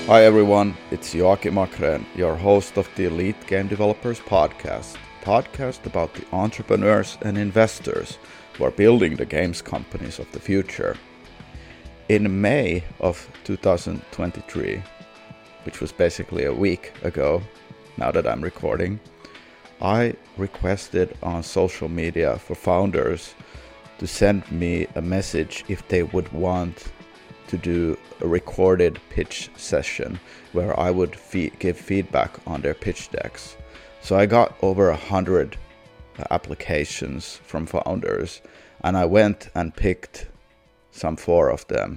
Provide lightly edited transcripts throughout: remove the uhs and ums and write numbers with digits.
Hi everyone, it's Joachim Akren, your host of the Elite Game Developers podcast about the entrepreneurs and investors who are building the games companies of the future. In May of 2023, which was basically a week ago, now that I'm recording, I requested on social media for founders to send me a message if they would want to do a recorded pitch session where I would give feedback on their pitch decks. So I got over 100 applications from founders, and I went and picked some 4 of them.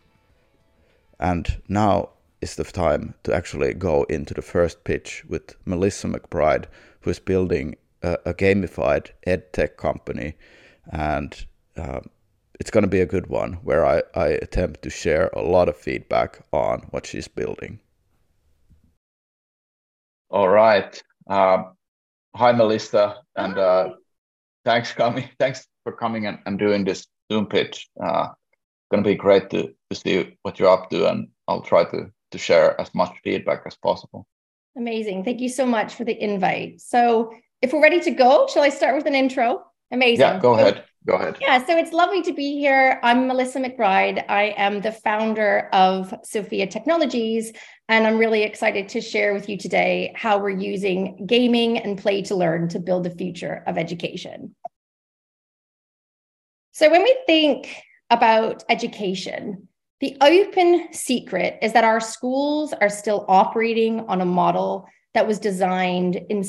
And now is the time to actually go into the first pitch with Melissa McBride, who is building a gamified edtech company, and it's going to be a good one where I attempt to share a lot of feedback on what she's building. All right. Hi, Melissa, and thanks for coming and doing this Zoom pitch. Going to be great to see what you're up to, and I'll try to share as much feedback as possible. Amazing. Thank you so much for the invite. So if we're ready to go, shall I start with an intro? Amazing. Yeah, go ahead. Yeah, so it's lovely to be here. I'm Melissa McBride. I am the founder of Sophia Technologies, and I'm really excited to share with you today how we're using gaming and play to learn to build the future of education. So when we think about education, the open secret is that our schools are still operating on a model that was designed in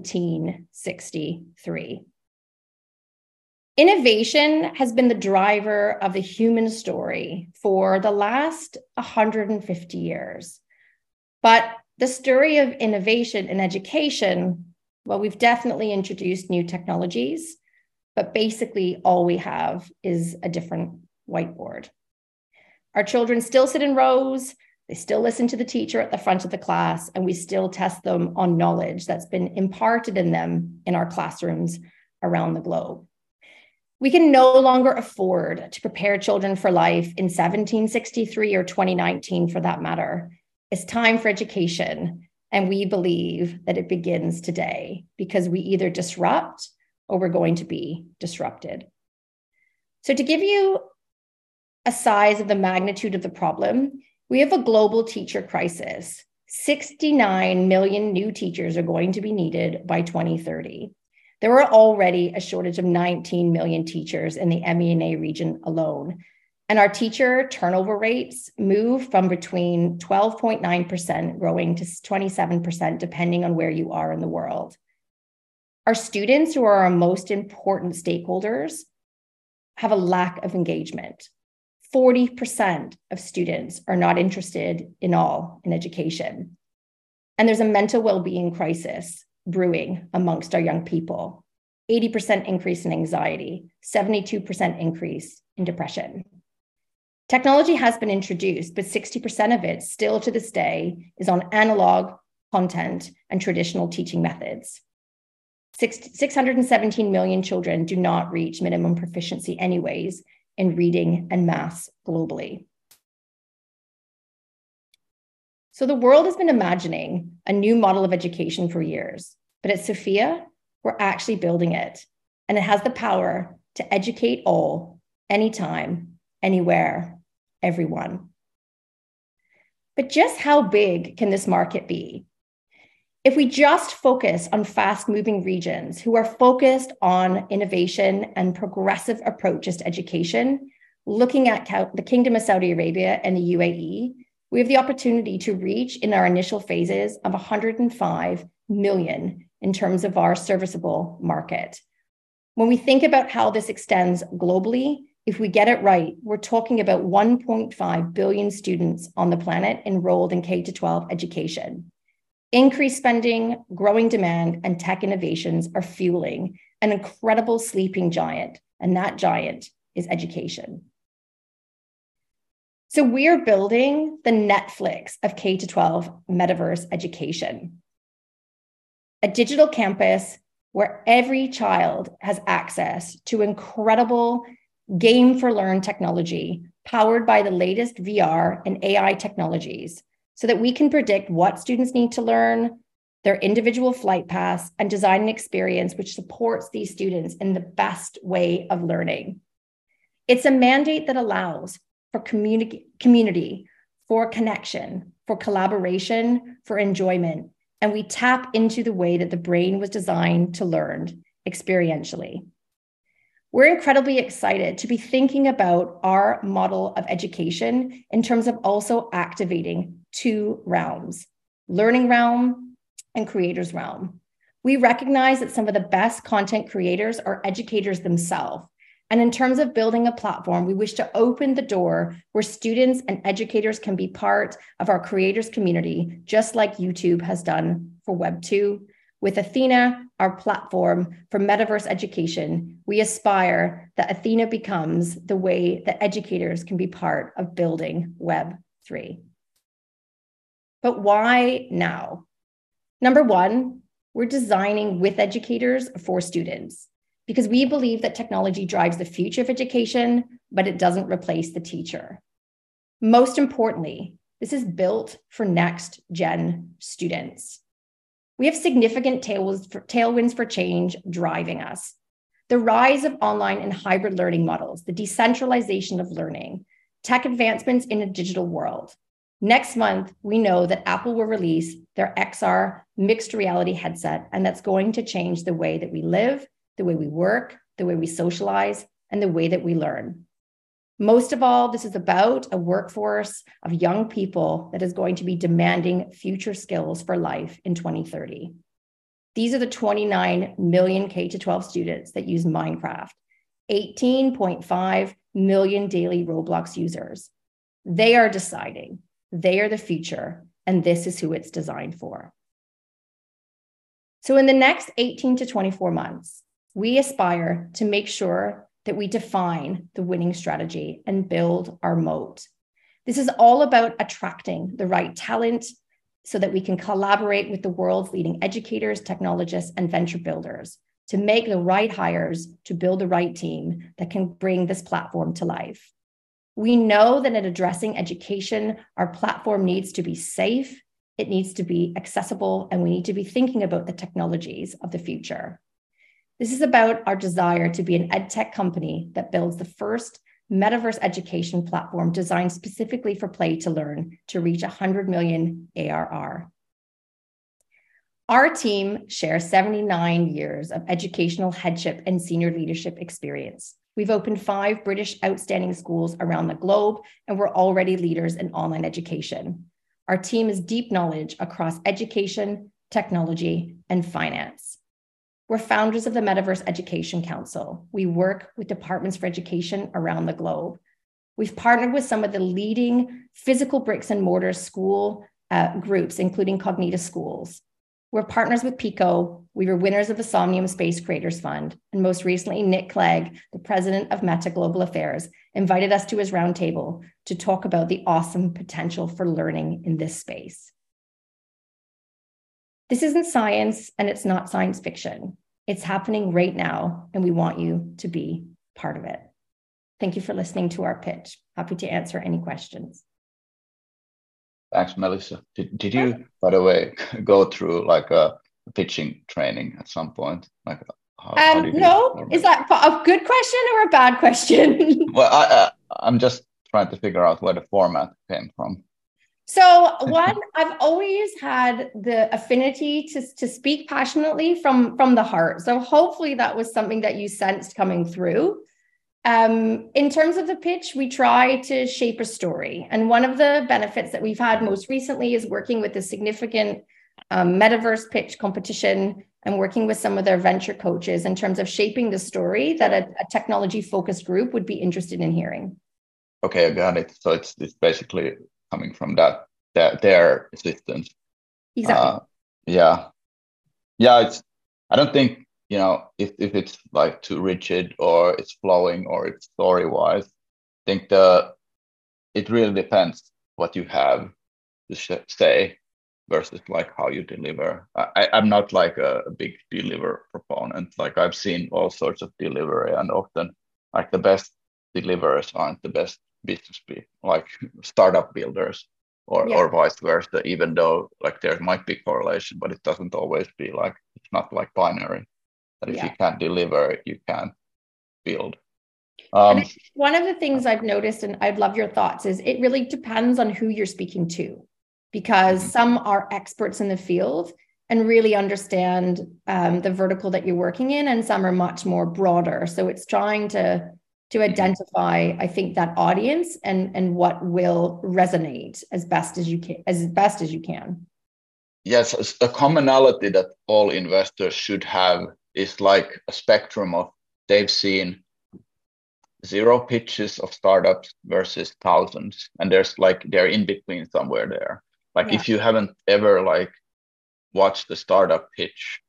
1763. Innovation has been the driver of the human story for the last 150 years. But the story of innovation in education, well, we've definitely introduced new technologies, but basically all we have is a different whiteboard. Our children still sit in rows, they still listen to the teacher at the front of the class, and we still test them on knowledge that's been imparted in them in our classrooms around the globe. We can no longer afford to prepare children for life in 1763 or 2019 for that matter. It's time for education, and we believe that it begins today because we either disrupt or we're going to be disrupted. So to give you a size of the magnitude of the problem, we have a global teacher crisis. 69 million new teachers are going to be needed by 2030. There are already a shortage of 19 million teachers in the MENA region alone. And our teacher turnover rates move from between 12.9% growing to 27%, depending on where you are in the world. Our students, who are our most important stakeholders, have a lack of engagement. 40% of students are not interested in education. And there's a mental well-being crisis brewing amongst our young people. 80% increase in anxiety, 72% increase in depression. Technology has been introduced, but 60% of it still to this day is on analog content and traditional teaching methods. 617 million children do not reach minimum proficiency anyways in reading and math globally. So the world has been imagining a new model of education for years, but at Sophia, we're actually building it, and it has the power to educate all, anytime, anywhere, everyone. But just how big can this market be? If we just focus on fast-moving regions who are focused on innovation and progressive approaches to education, looking at the Kingdom of Saudi Arabia and the UAE, we have the opportunity to reach in our initial phases of 105 million in terms of our serviceable market. When we think about how this extends globally, if we get it right, we're talking about 1.5 billion students on the planet enrolled in K-12 education. Increased spending, growing demand, and tech innovations are fueling an incredible sleeping giant, and that giant is education. So we're building the Netflix of K-12 metaverse education, a digital campus where every child has access to incredible game for learn technology powered by the latest VR and AI technologies, so that we can predict what students need to learn, their individual flight paths, and design an experience which supports these students in the best way of learning. It's a mandate that allows for community, for connection, for collaboration, for enjoyment, and we tap into the way that the brain was designed to learn experientially. We're incredibly excited to be thinking about our model of education in terms of also activating two realms, learning realm and creators realm. We recognize that some of the best content creators are educators themselves. And in terms of building a platform, we wish to open the door where students and educators can be part of our creators community, just like YouTube has done for Web2. With Athena, our platform for metaverse education, we aspire that Athena becomes the way that educators can be part of building Web3. But why now? Number one, we're designing with educators for students, because we believe that technology drives the future of education, but it doesn't replace the teacher. Most importantly, this is built for next gen students. We have significant tailwinds for change driving us. The rise of online and hybrid learning models, the decentralization of learning, tech advancements in a digital world. Next month, we know that Apple will release their XR mixed reality headset, and that's going to change the way that we live, the way we work, the way we socialize, and the way that we learn. Most of all, this is about a workforce of young people that is going to be demanding future skills for life in 2030. These are the 29 million K-12 students that use Minecraft, 18.5 million daily Roblox users. They are deciding, they are the future, and this is who it's designed for. So in the next 18 to 24 months, we aspire to make sure that we define the winning strategy and build our moat. This is all about attracting the right talent so that we can collaborate with the world's leading educators, technologists, and venture builders to make the right hires to build the right team that can bring this platform to life. We know that in addressing education, our platform needs to be safe, it needs to be accessible, and we need to be thinking about the technologies of the future. This is about our desire to be an edtech company that builds the first metaverse education platform designed specifically for play to learn to reach 100 million ARR. Our team shares 79 years of educational headship and senior leadership experience. We've opened 5 British outstanding schools around the globe, and we're already leaders in online education. Our team has deep knowledge across education, technology, and finance. We're founders of the Metaverse Education Council. We work with departments for education around the globe. We've partnered with some of the leading physical bricks and mortar school groups, including Cognita Schools. We're partners with Pico. We were winners of the Somnium Space Creators Fund. And most recently, Nick Clegg, the president of Meta Global Affairs, invited us to his roundtable to talk about the awesome potential for learning in this space. This isn't science, and it's not science fiction. It's happening right now, and we want you to be part of it. Thank you for listening to our pitch. Happy to answer any questions. Thanks, Melissa. Did you, by the way, go through like a pitching training at some point? Like, how did no, is that a good question or a bad question? Well, I'm just trying to figure out where the format came from. So one, I've always had the affinity to speak passionately from the heart. So hopefully that was something that you sensed coming through. In terms of the pitch, we try to shape a story. And one of the benefits that we've had most recently is working with a significant metaverse pitch competition and working with some of their venture coaches in terms of shaping the story that a technology-focused group would be interested in hearing. Okay, I got it. So it's basically coming from their assistance. Exactly. Yeah. I don't think, if it's like too rigid or it's flowing or it's story wise, I think it really depends what you have to say versus like how you deliver. I'm not like a big deliver proponent. Like I've seen all sorts of delivery, and often like the best deliverers aren't the best business people, like startup builders or vice versa, even though like there might be correlation, but it doesn't always be like, it's not like binary, that if you can't deliver, you can't build. And one of the things I've noticed, and I'd love your thoughts, is it really depends on who you're speaking to, because some are experts in the field and really understand the vertical that you're working in, and some are much more broader. So it's trying to identify, I think, that audience and what will resonate as best as you can. Yes, a commonality that all investors should have is like a spectrum of, they've seen 0 pitches of startups versus thousands, and there's like, they're in between somewhere there. Like if you haven't ever like watched the startup pitch,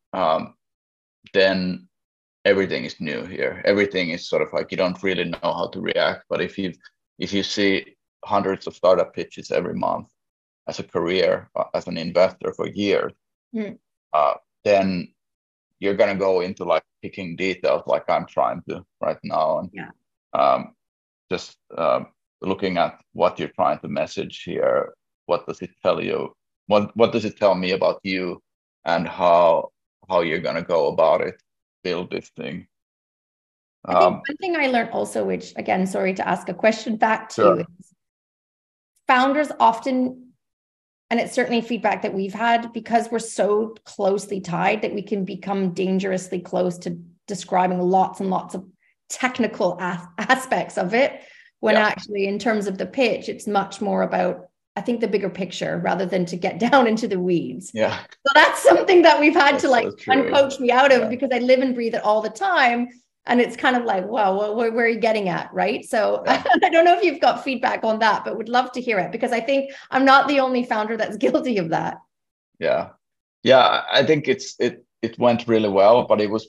then everything is new here. Everything is sort of like, you don't really know how to react. But if you see hundreds of startup pitches every month as a career, as an investor for years, then you're gonna go into like picking details, like I'm trying to right now, and just looking at what you're trying to message here. What does it tell you? What does it tell me about you, and how you're gonna go about it? Build this thing. I think one thing I learned also, which again, sorry to ask a question back to you, is founders often, and it's certainly feedback that we've had, because we're so closely tied that we can become dangerously close to describing lots and lots of technical aspects of it, when actually in terms of the pitch, it's much more about, I think, the bigger picture rather than to get down into the weeds. Yeah. So that's something that we've had to like uncoach me out of, because I live and breathe it all the time. And it's kind of like, wow, where are you getting at? Right. So I don't know if you've got feedback on that, but would love to hear it, because I think I'm not the only founder that's guilty of that. Yeah. I think it went really well, but it was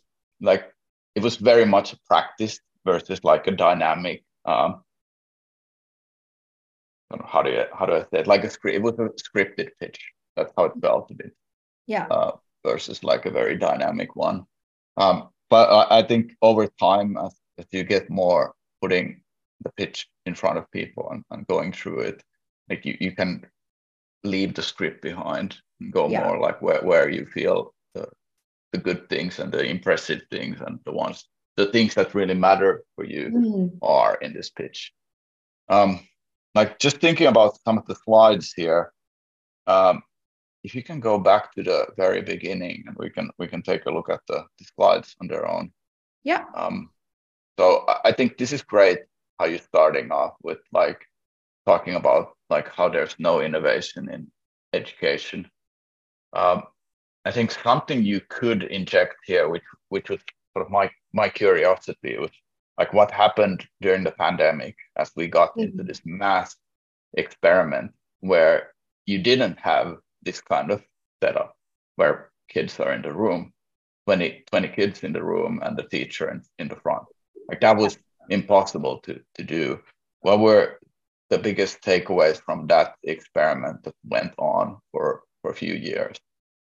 very much a practice versus like a dynamic, how do I say it? Like it was a scripted pitch. That's how it felt a bit. Versus like a very dynamic one. But I think over time, as you get more putting the pitch in front of people and going through it, like you can leave the script behind and go more like where you feel the good things and the impressive things, and the things that really matter for you are in this pitch. Like just thinking about some of the slides here, if you can go back to the very beginning, and we can take a look at the slides on their own. So I think this is great how you're starting off with like talking about like how there's no innovation in education. I think something you could inject here, which was sort of my curiosity, was like what happened during the pandemic as we got into this mass experiment where you didn't have this kind of setup where kids are in the room, 20 kids in the room and the teacher in the front. Like that was impossible to do. What were the biggest takeaways from that experiment that went on for a few years?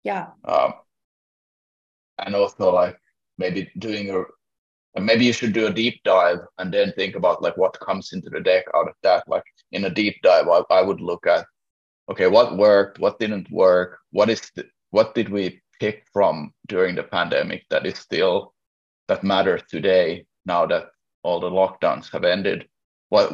And also like maybe maybe you should do a deep dive and then think about like what comes into the deck out of that. Like in a deep dive, I would look at, okay, what worked, what didn't work, what did we pick from during the pandemic that matters today, now that all the lockdowns have ended. More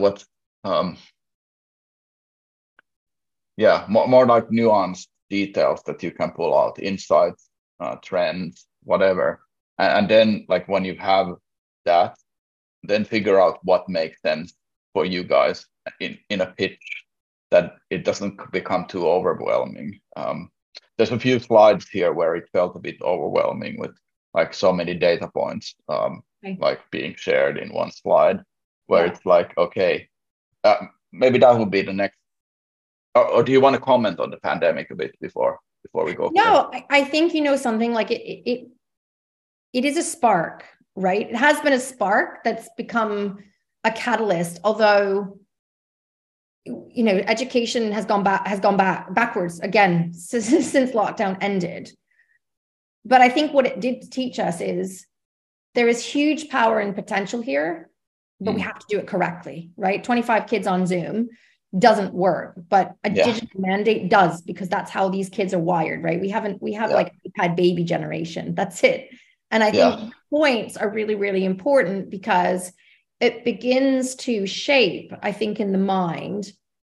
like nuanced details that you can pull out, insights, trends, whatever. And then like when you have that, then figure out what makes sense for you guys in a pitch, that it doesn't become too overwhelming. There's a few slides here where it felt a bit overwhelming with like so many data points like being shared in one slide, where it's like, okay, maybe that would be the next. Or do you want to comment on the pandemic a bit before we go? No, I think, something like it is a spark, right? It has been a spark that's become a catalyst, although education has gone backwards again since lockdown ended. But I think what it did teach us is there is huge power and potential here, but we have to do it correctly, right? 25 kids on Zoom doesn't work, but a digital mandate does, because that's how these kids are wired, right? We have like iPad baby generation. That's it. And I think points are really, really important because it begins to shape, I think, in the mind,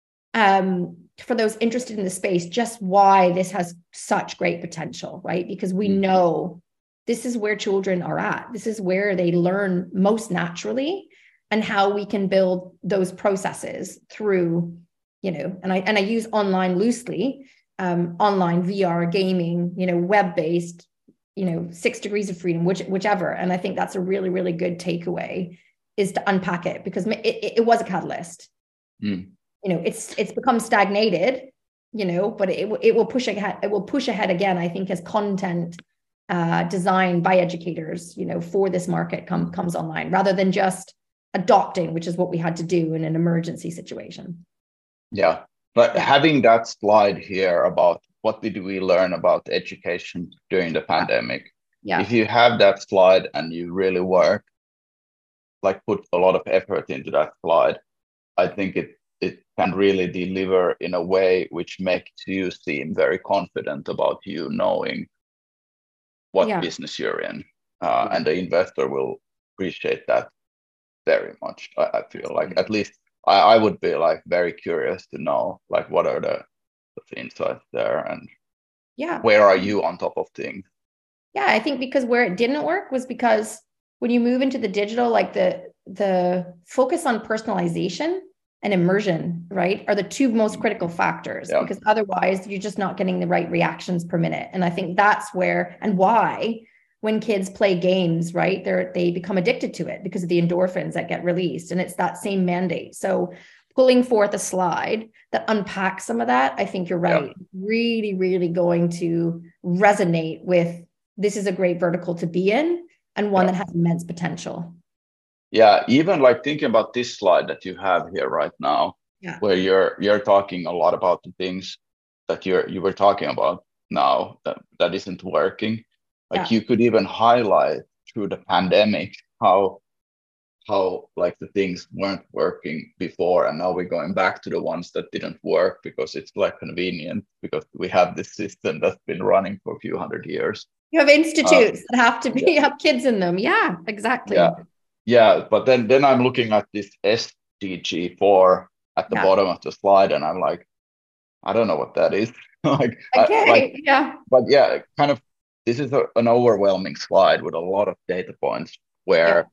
for those interested in the space, just why this has such great potential, right? Because we know this is where children are at. This is where they learn most naturally, and how we can build those processes through, and I use online loosely, online VR gaming, web-based, 6 degrees of freedom, whichever. And I think that's a really, really good takeaway, is to unpack it, because it was a catalyst. It's become stagnated, but it will push ahead. It will push ahead again, I think, as content designed by educators, for this market comes online, rather than just adopting, which is what we had to do in an emergency situation. Yeah, but having that slide here about what did we learn about education during the pandemic, if you have that slide and you really work, like put a lot of effort into that slide, I think it can really deliver in a way which makes you seem very confident about you knowing what business you're in, and the investor will appreciate that very much. I feel like, at least I would be like very curious to know, like, what are the insights there, and where are you on top of things? I think because where it didn't work was because when you move into the digital, like the focus on personalization and immersion, right, are the two most critical factors, because otherwise you're just not getting the right reactions per minute. And I think that's where and why, when kids play games, right, they become addicted to it because of the endorphins that get released. And it's that same mandate. So pulling forth a slide that unpacks some of that, I think you're right. Really, really going to resonate with, this is a great vertical to be in, and one that has immense potential. Yeah, even like thinking about this slide that you have here right now, where you're talking a lot about the things that you were talking about now that isn't working. Like you could even highlight through the pandemic how like the things weren't working before, and now we're going back to the ones that didn't work because it's like convenient, because we have this system that's been running for a few hundred years. You have institutes that have to be have kids in them. Yeah, exactly. Yeah, but then I'm looking at this SDG 4 at the bottom of the slide, and I'm like, I don't know what that is. But kind of, this is an overwhelming slide with a lot of data points, where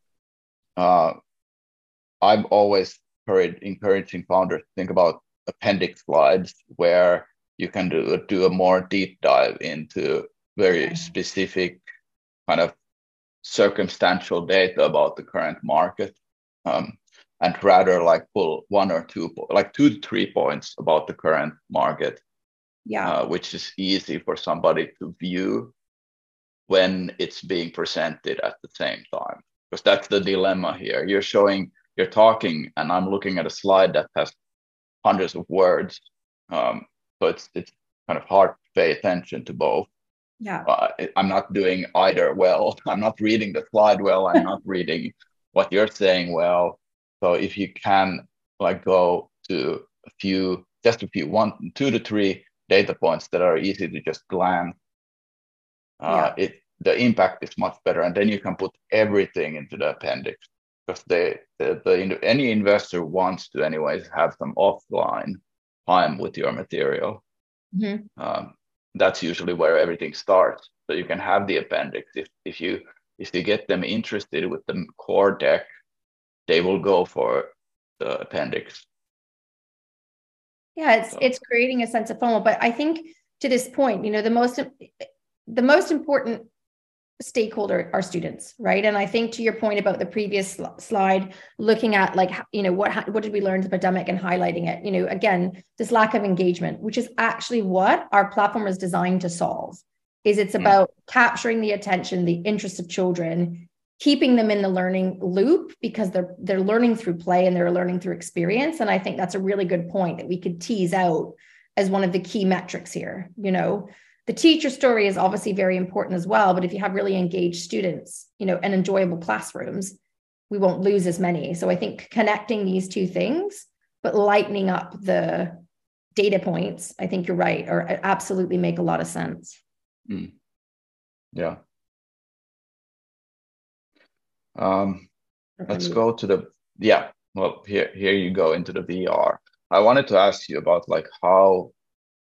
I'm always encouraging founders to think about appendix slides, where you can do a more deep dive into very specific kind of circumstantial data about the current market, and rather like pull 1 or 2, like 2 to 3 points about the current market, which is easy for somebody to view when it's being presented at the same time. Because that's the dilemma here. You're talking, and I'm looking at a slide that has hundreds of words, so it's kind of hard to pay attention to both. I'm not doing either well. I'm not reading the slide well. I'm not reading what you're saying well. So if you can like go to a few 1, 2 to 3 data points that are easy to just glance, the impact is much better. And then you can put everything into the appendix, because any investor wants to anyways have some offline time with your material. That's usually where everything starts. So you can have the appendix. If you get them interested with the core deck, they will go for the appendix. It's creating a sense of FOMO. But I think to this point, the most important stakeholder are students, right? And I think to your point about the previous slide, looking at like, what did we learn in the pandemic and highlighting it, again, this lack of engagement, which is actually what our platform is designed to solve. It's about capturing the attention, the interest of children, keeping them in the learning loop, because they're learning through play and they're learning through experience. And I think that's a really good point that we could tease out as one of the key metrics here. The teacher story is obviously very important as well, but if you have really engaged students, and enjoyable classrooms, we won't lose as many. So I think connecting these two things but lightening up the data points, I think you're right, or absolutely make a lot of sense. Yeah. Let's go to here you go into the VR. I wanted to ask you about like how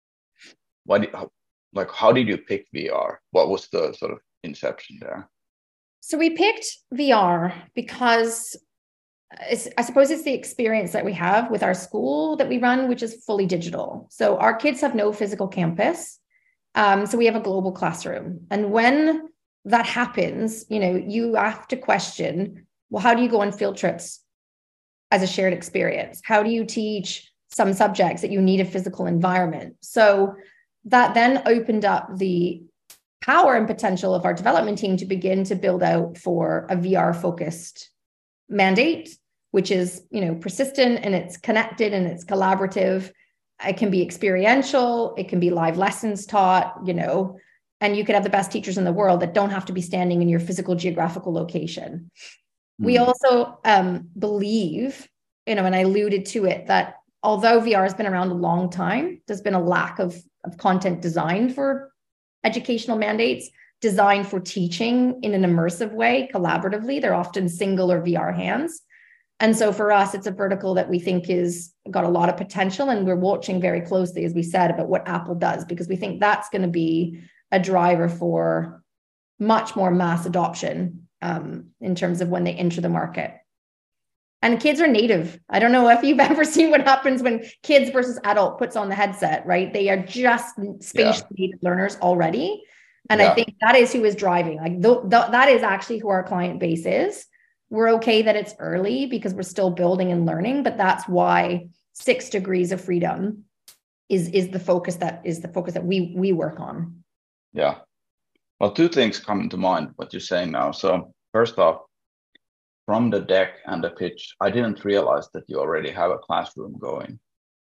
did you pick VR? What was the sort of inception there? So we picked VR because I suppose it's the experience that we have with our school that we run, which is fully digital. So our kids have no physical campus. So we have a global classroom. And when that happens, you have to question, well, how do you go on field trips as a shared experience? How do you teach some subjects that you need a physical environment? So that then opened up the power and potential of our development team to begin to build out for a VR focused mandate, which is, persistent and it's connected and it's collaborative. It can be experiential. It can be live lessons taught, and you could have the best teachers in the world that don't have to be standing in your physical geographical location. We also believe, and I alluded to it, that although VR has been around a long time, there's been a lack of content designed for educational mandates, designed for teaching in an immersive way, collaboratively. They're often single or VR hands. And so for us, it's a vertical that we think is got a lot of potential. And we're watching very closely, as we said, about what Apple does, because we think that's going to be a driver for much more mass adoption in terms of when they enter the market. And kids are native. I don't know if you've ever seen what happens when kids versus adult puts on the headset, right? They are just spatially native learners already. And I think that is who is driving. Like that is actually who our client base is. We're okay that it's early because we're still building and learning, but that's why 6 degrees of freedom is the focus that we work on. Yeah. Well, 2 things come to mind what you're saying now. So first off, from the deck and the pitch, I didn't realize that you already have a classroom going.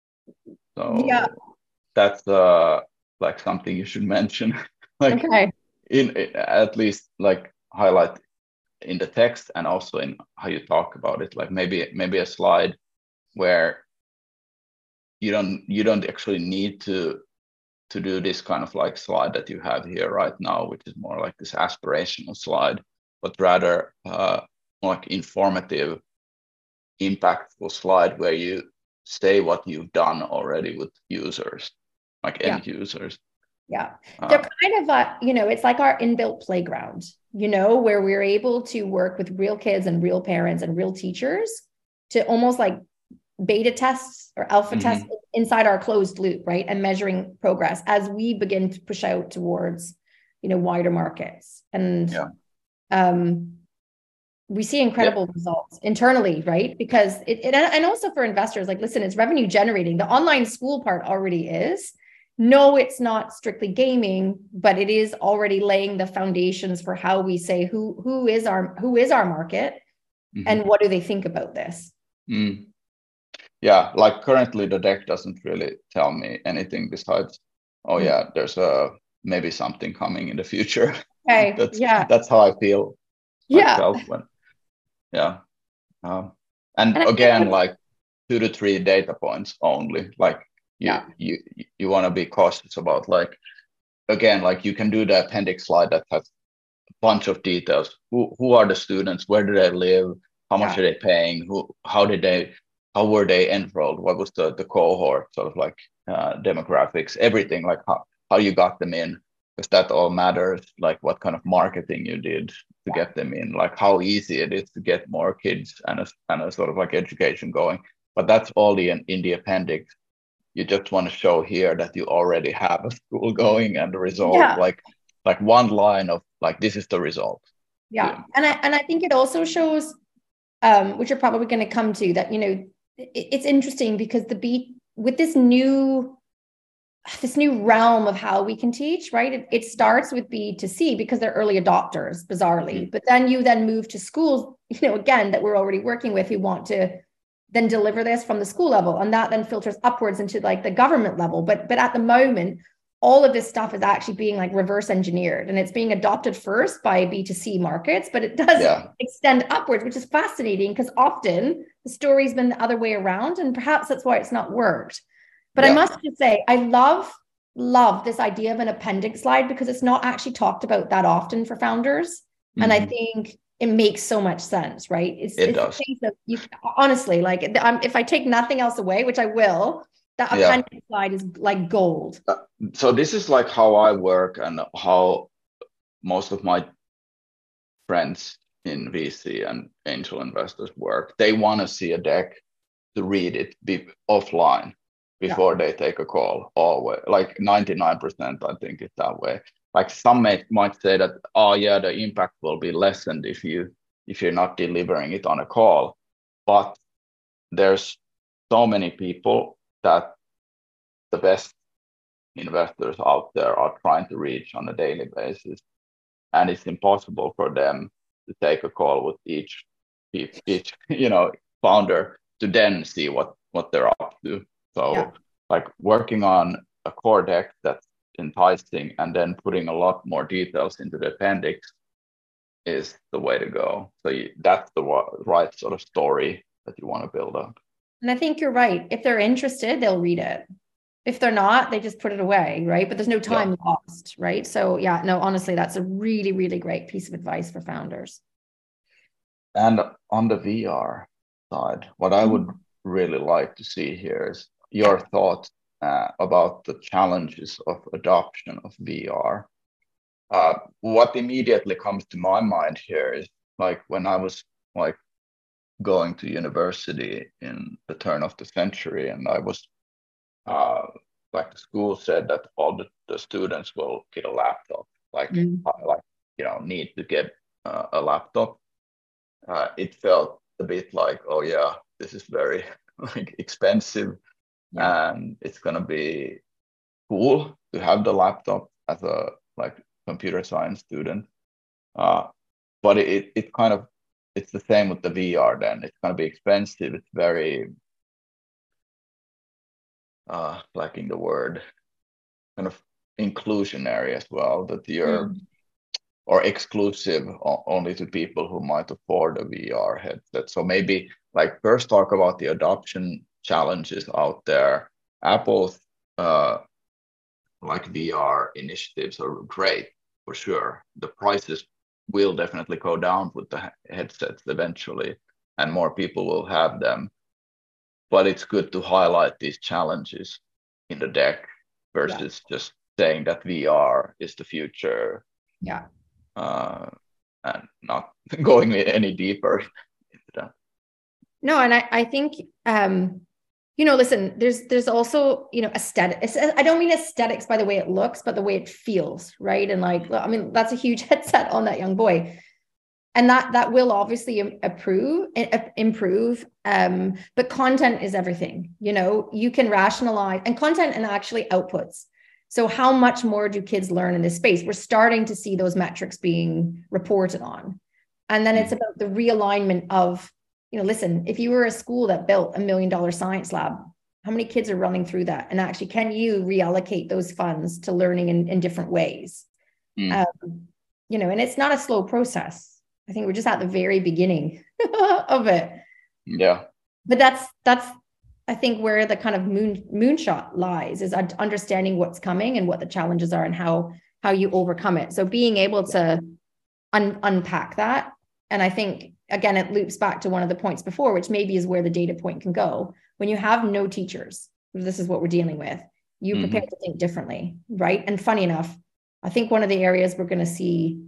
So that's like something you should mention. Like in at least like highlight in the text and also in how you talk about it. Like maybe a slide where you don't actually need to do this kind of like slide that you have here right now, which is more like this aspirational slide, but rather like informative, impactful slide where you say what you've done already with users, like end users. Yeah. They're kind of it's like our inbuilt playground, where we're able to work with real kids and real parents and real teachers to almost like beta tests or alpha tests inside our closed loop, right? And measuring progress as we begin to push out towards, wider markets. And we see incredible results internally, right? Because and also for investors, like, listen, it's revenue generating. The online school part already is. No, it's not strictly gaming, but it is already laying the foundations for how we say who is our market and what do they think about this. Yeah, like currently the deck doesn't really tell me anything besides, there's maybe something coming in the future. Okay. That's how I feel myself when. And again, like 2 to 3 data points only. Like you want to be cautious about, like, again, like you can do the appendix slide that has a bunch of details. Who are the students? Where do they live? How much are they paying? How were they enrolled? What was the cohort, sort of like demographics, everything, like how you got them in, because that all matters, like what kind of marketing you did to get them in, like how easy it is to get more kids and a sort of like education going. But that's all in the appendix. You just want to show here that you already have a school going and the result, like one line of like, this is the result. And I think it also shows, which you're probably going to come to, that, it's interesting because with this new realm of how we can teach, right? It starts with B2C because they're early adopters, bizarrely. But then you move to schools, again, that we're already working with, who want to then deliver this from the school level. And that then filters upwards into like the government level. But at the moment, all of this stuff is actually being like reverse engineered, and it's being adopted first by B2C markets, but it does extend upwards, which is fascinating because often The story's been the other way around, and perhaps that's why it's not worked. But I must just say, I love this idea of an appendix slide, because it's not actually talked about that often for founders. And I think it makes so much sense, right? It does. Honestly, like if I take nothing else away, which I will, that appendix slide is like gold. So this is like how I work and how most of my friends in VC and angel investors work. They want to see a deck to read it offline before they take a call. Always, like 99%, I think it's that way. Like some might say that, oh yeah, the impact will be lessened if you're not delivering it on a call. But there's so many people that the best investors out there are trying to reach on a daily basis, and it's impossible for them to take a call with each founder to then see what they're up to. So like working on a core deck that's enticing and then putting a lot more details into the appendix is the way to go. So that's the right sort of story that you want to build up. And I think you're right. If they're interested, they'll read it. If they're not, they just put it away, right? But there's no time lost, right? So no, honestly, that's a really, really great piece of advice for founders. And on the VR side, what I would really like to see here is your thoughts about the challenges of adoption of VR. What immediately comes to my mind here is like when I was like going to university in the turn of the century, and I was like the school said that all the students will get a laptop, need to get a laptop. It felt a bit like, oh yeah, this is very like expensive, and it's gonna be cool to have the laptop as a like computer science student. But it kind of, it's the same with the VR. Then it's gonna be expensive. It's very lacking the word, kind of inclusionary as well, that you're or exclusive only to people who might afford a VR headset. So maybe like first talk about the adoption challenges out there. Apple's like VR initiatives are great for sure. The prices will definitely go down with the headsets eventually, and more people will have them. But it's good to highlight these challenges in the deck versus just saying that VR is the future. And not going any deeper into that. No, and I think listen, there's also aesthetics. I don't mean aesthetics by the way it looks, but the way it feels, right? And like, I mean, that's a huge headset on that young boy, and that will obviously improve. But content is everything. You can rationalize, and content and actually outputs. So how much more do kids learn in this space? We're starting to see those metrics being reported on. And then it's about the realignment of, listen, if you were a school that built $1 million science lab, how many kids are running through that? And actually, can you reallocate those funds to learning in different ways? And it's not a slow process. I think we're just at the very beginning of it. Yeah. But that's I think where the kind of moonshot lies, is understanding what's coming and what the challenges are and how you overcome it. So being able to unpack that. And I think, again, it loops back to one of the points before, which maybe is where the data point can go. When you have no teachers, this is what we're dealing with, you prepare to think differently, right? And funny enough, I think one of the areas we're going to see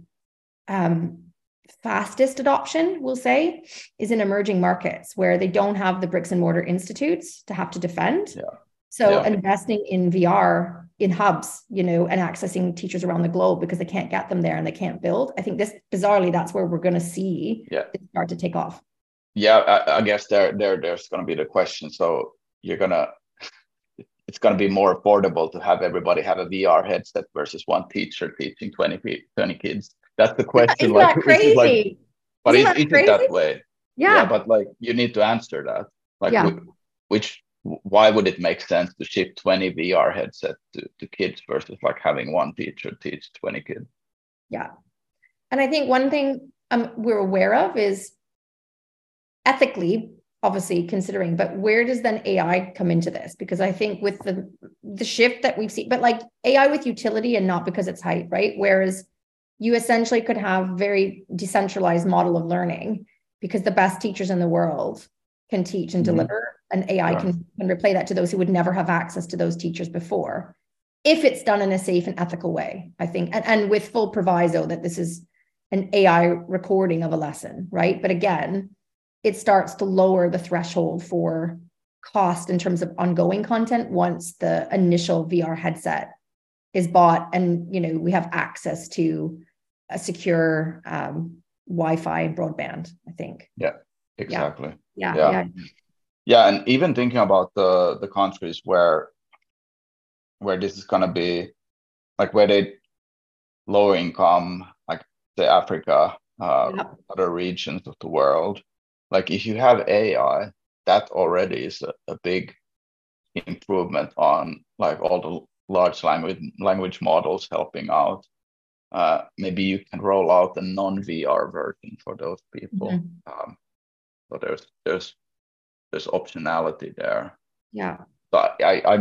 fastest adoption, we'll say, is in emerging markets where they don't have the bricks and mortar institutes to have to defend. Investing in VR in hubs, and accessing teachers around the globe because they can't get them there and they can't build. I think bizarrely, that's where we're going to see it start to take off. Yeah, I guess there's going to be the question. So it's going to be more affordable to have everybody have a VR headset versus one teacher teaching 20 kids. That's the question. Isn't that crazy? But is it that way? Yeah. But like you need to answer that. Like why would it make sense to ship 20 VR headsets to kids versus like having one teacher teach 20 kids? Yeah. And I think one thing we're aware of is ethically, obviously considering, but where does then AI come into this? Because I think with the shift that we've seen, but like AI with utility and not because it's hype, right? Whereas you essentially could have very decentralized model of learning because the best teachers in the world can teach and deliver, and AI can replay that to those who would never have access to those teachers before, if it's done in a safe and ethical way, I think, and with full proviso that this is an AI recording of a lesson, right? But again, it starts to lower the threshold for cost in terms of ongoing content once the initial VR headset is bought and, you know, we have access to a secure Wi-Fi and broadband, I think. Yeah, exactly. Yeah. And even thinking about the countries where this is going to be, like where they lower income, like say Africa, other regions of the world, like if you have AI, that already is a big improvement on like all the large language models helping out. Maybe you can roll out a non-VR version for those people. So there's optionality there. Yeah. So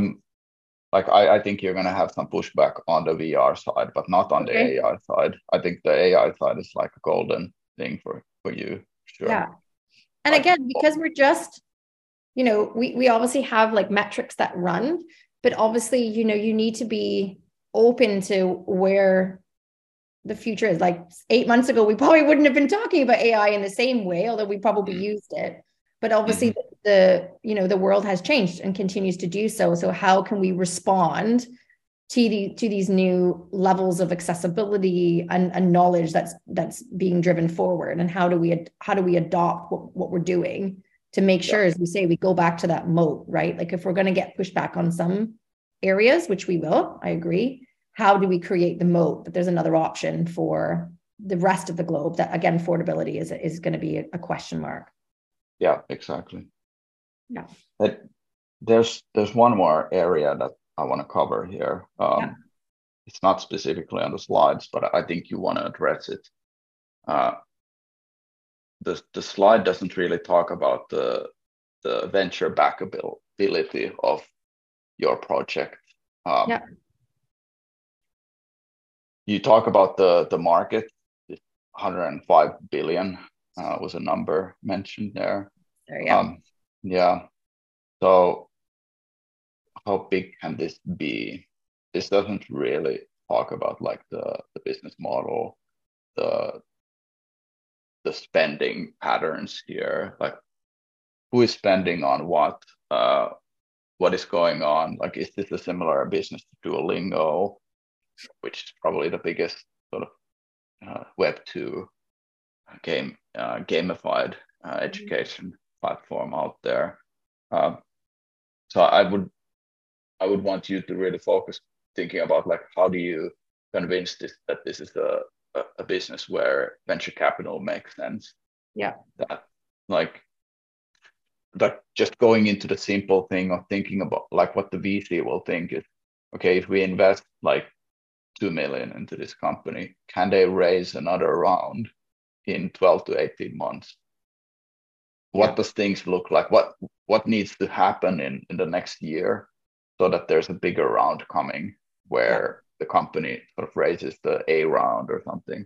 I think you're gonna have some pushback on the VR side, but not on the AI side. I think the AI side is like a golden thing for you. Sure. Yeah. And like, again, because we're just, you know, we obviously have like metrics that run, but obviously, you know, you need to be open to where the future is. Like 8 months ago, we probably wouldn't have been talking about AI in the same way, although we probably used it. But obviously the world has changed and continues to do so. So how can we respond to these new levels of accessibility and knowledge that's being driven forward? And how do we adopt what we're doing to make sure, as we say, we go back to that moat, right? Like if we're going to get pushback on some areas, which we will, I agree, how do we create the moat that there's another option for the rest of the globe? That again, affordability is going to be a question mark. Yeah, exactly. Yeah. But there's one more area that I want to cover here. It's not specifically on the slides, but I think you want to address it. The slide doesn't really talk about the venture backability of your project. You talk about the market. 105 billion was a number mentioned there. So how big can this be? This doesn't really talk about like the business model, the spending patterns here, like who is spending on what is going on? Like, is this a similar business to Duolingo, which is probably the biggest sort of Web2 gamified education platform out there? So I would want you to really focus thinking about like how do you convince that this is a business where venture capital makes sense. That like just going into the simple thing of thinking about like what the VC will think is, okay, if we invest like 2 million into this company, can they raise another round in 12 to 18 months? What does things look like? What needs to happen in the next year so that there's a bigger round coming where the company sort of raises the A round or something?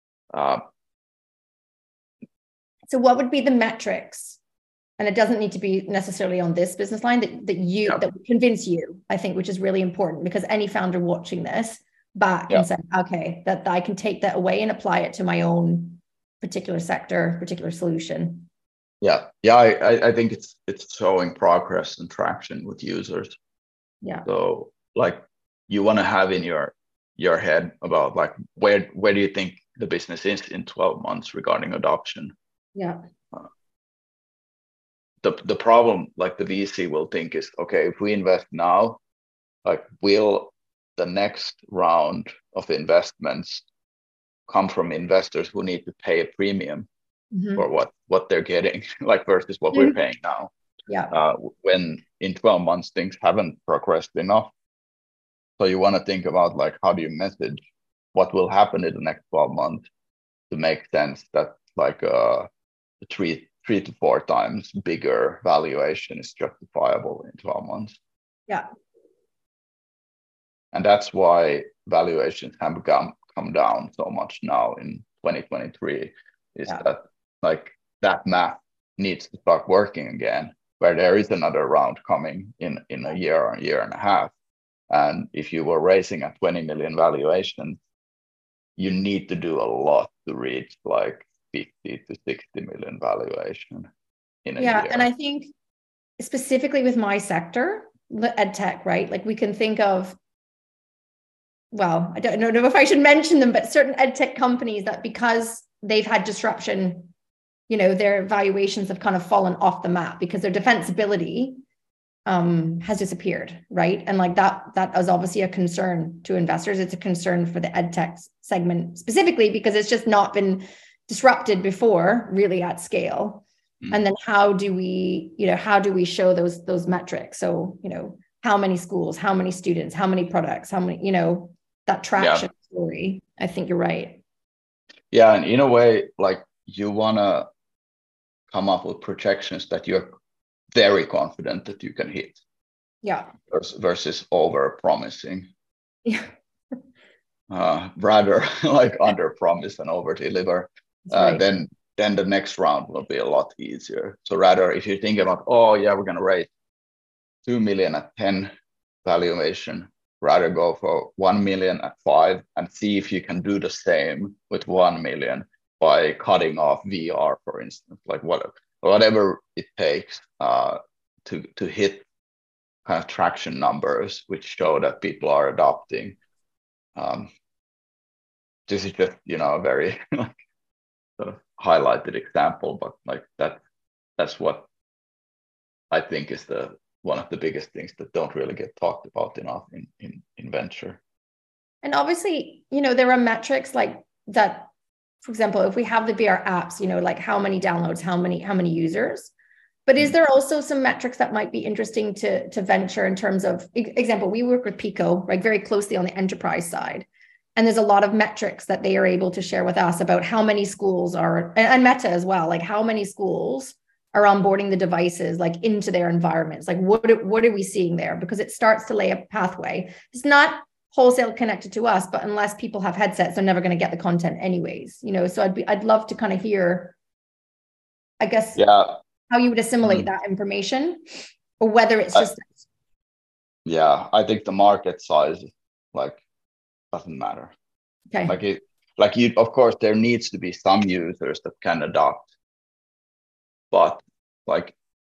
So what would be the metrics? And it doesn't need to be necessarily on this business line that would convince you, I think, which is really important, because any founder watching this back and say, okay, that I can take that away and apply it to my own particular sector, particular solution. I think it's showing progress and traction with users. So like you want to have in your head about like where do you think the business is in 12 months regarding adoption? The problem, like the VC will think is, okay, if we invest now, like will the next round of investments come from investors who need to pay a premium for what they're getting, like versus what we're paying now? When in 12 months things haven't progressed enough. So you want to think about like how do you message what will happen in the next 12 months to make sense that like a 3 to 4 times bigger valuation is justifiable in 12 months. Yeah. And that's why valuations have come down so much now in 2023, is that like that math needs to start working again, where there is another round coming in a year or a year and a half. And if you were raising a 20 million valuation, you need to do a lot to reach like 50 to 60 million valuation in a year. Yeah, and I think specifically with my sector, ed tech, right? Like we can think of, well, I don't know if I should mention them, but certain ed tech companies that because they've had disruption, you know, their valuations have kind of fallen off the map because their defensibility has disappeared, right? And like that is obviously a concern to investors. It's a concern for the ed tech segment specifically because it's just not been disrupted before really at scale. And then how do we show those metrics? So, you know, how many schools, how many students, how many products, how many, you know, that traction story. I think you're right. Yeah. And in a way, like you want to come up with projections that you're very confident that you can hit. Yeah. Versus over promising. Yeah. Rather like under promise and over deliver. Right. Then the next round will be a lot easier. So rather, if you think about, oh yeah, we're going to raise 2 million at 10 valuation, rather go for 1 million at 5 and see if you can do the same with 1 million by cutting off VR, for instance, like whatever it takes to hit kind of traction numbers, which show that people are adopting. This is just, you know, a very like sort of highlighted example, but like that's what I think is one of the biggest things that don't really get talked about enough in venture. And obviously, you know, there are metrics like that. For example, if we have the VR apps, you know, like how many downloads, how many users. But is there also some metrics that might be interesting to venture in terms of, example, we work with Pico, right, very closely on the enterprise side. And there's a lot of metrics that they are able to share with us about how many schools are, and Meta as well, like how many schools are onboarding the devices like into their environments. Like what are we seeing there? Because it starts to lay a pathway. It's not wholesale connected to us, but unless people have headsets, they're never going to get the content anyways, you know? So I'd love to kind of hear, I guess, how you would assimilate that information, or whether it's just. I think the market size, like, doesn't matter. Okay. Of course, there needs to be some users that can adopt, but like,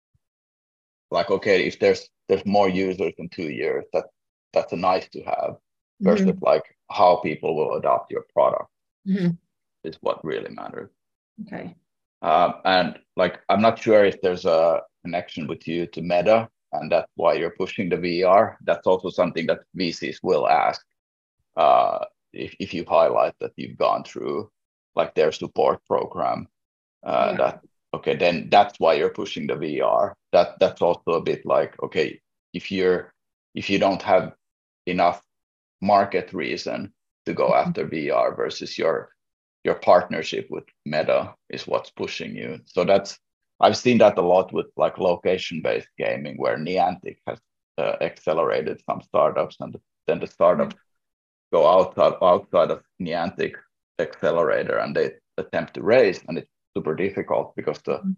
okay, if there's more users in 2 years, that's a nice to have, versus like how people will adopt your product is what really matters. Okay. And like, I'm not sure if there's a connection with you to Meta, and that's why you're pushing the VR. That's also something that VCs will ask. If you highlight that you've gone through like their support program, then that's why you're pushing the VR. That's also a bit like, okay, if you don't have enough market reason to go after VR versus your partnership with Meta is what's pushing you. So I've seen that a lot with like location-based gaming, where Niantic has accelerated some startups, and then the startups go outside of Niantic accelerator and they attempt to raise, and it's super difficult because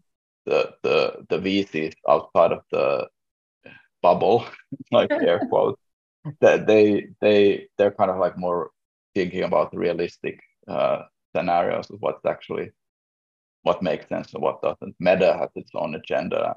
the VCs outside of the bubble, like air quotes, that they're kind of like more thinking about realistic scenarios of what makes sense and what doesn't. Meta has its own agenda.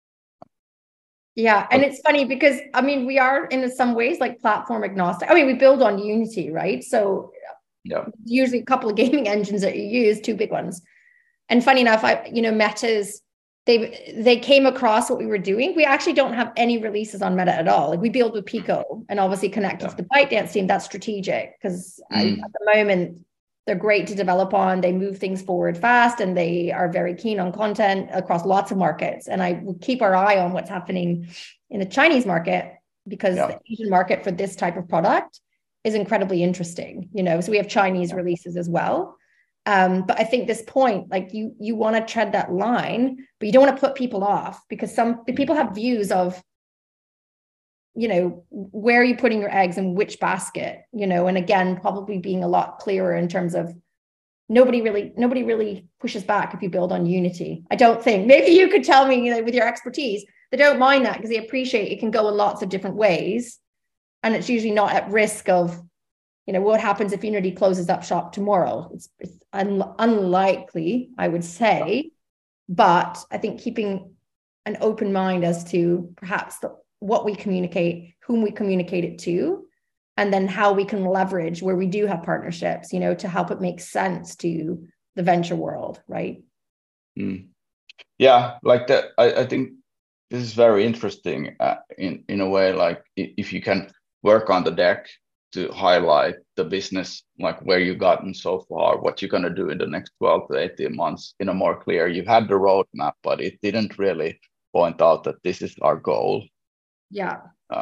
And it's funny because, I mean, we are in some ways like platform agnostic. I mean, we build on Unity, right? So usually a couple of gaming engines that you use, 2 big ones. And funny enough, Meta's, they came across what we were doing. We actually don't have any releases on Meta at all. Like we build with Pico and obviously connected to the ByteDance team. That's strategic because at the moment they're great to develop on. They move things forward fast and they are very keen on content across lots of markets. And I will keep our eye on what's happening in the Chinese market because the Asian market for this type of product is incredibly interesting. So we have Chinese releases as well. But I think this point, like you want to tread that line, but you don't want to put people off, because some people have views of, where are you putting your eggs in which basket, and again, probably being a lot clearer in terms of nobody really pushes back if you build on unity. I don't think. Maybe you could tell me, with your expertise, they don't mind that because they appreciate it can go in lots of different ways. And it's usually not at risk of, what happens if Unity closes up shop tomorrow? It's unlikely, I would say. But I think keeping an open mind as to perhaps what we communicate, whom we communicate it to, and then how we can leverage where we do have partnerships, to help it make sense to the venture world, right? Yeah, like that. I think this is very interesting in a way, like if you can work on the deck to highlight the business, like where you've gotten so far, what you're going to do in the next 12 to 18 months in a more clear, you had the roadmap, but it didn't really point out that this is our goal. Yeah.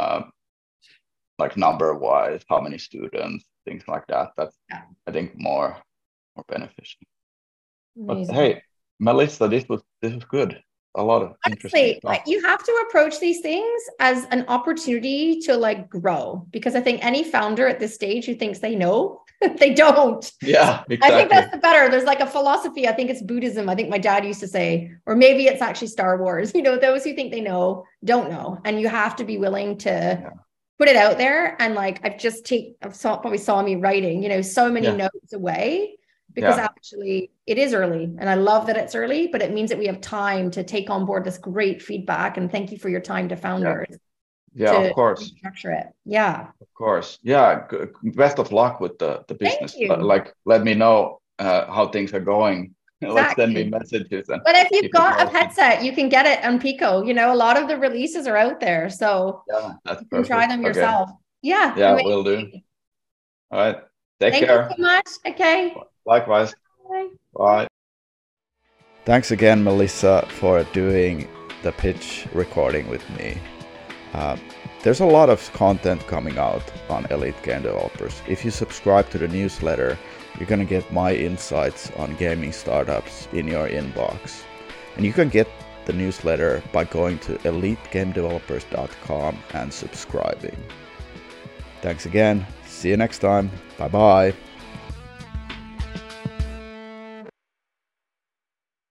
Like number wise, how many students, things like that. That's, I think, more beneficial. Amazing. But hey, Melissa, this was good. A lot of interesting stuff. You have to approach these things as an opportunity to grow, because I think any founder at this stage who thinks they know, they don't. Yeah, exactly. I think that's the better. There's a philosophy. I think it's Buddhism. I think my dad used to say, or maybe it's actually Star Wars. Those who think they know don't know, and you have to be willing to put it out there. And probably saw me writing, so many notes away. Because actually it is early, and I love that it's early, but it means that we have time to take on board this great feedback. And thank you for your time to founders. Yeah, of course. Structure it. Yeah. Of course. Yeah. Best of luck with the business. Let me know how things are going. Exactly. Send me messages. But if you've got a headset, you can get it on Pico. A lot of the releases are out there. So that's you can try them yourself. Yeah. Yeah, will do. All right. Take care. Thank you so much. Okay. Likewise. Bye. Thanks again, Melissa, for doing the pitch recording with me. There's a lot of content coming out on Elite Game Developers. If you subscribe to the newsletter, you're going to get my insights on gaming startups in your inbox. And you can get the newsletter by going to elitegamedevelopers.com and subscribing. Thanks again. See you next time. Bye-bye.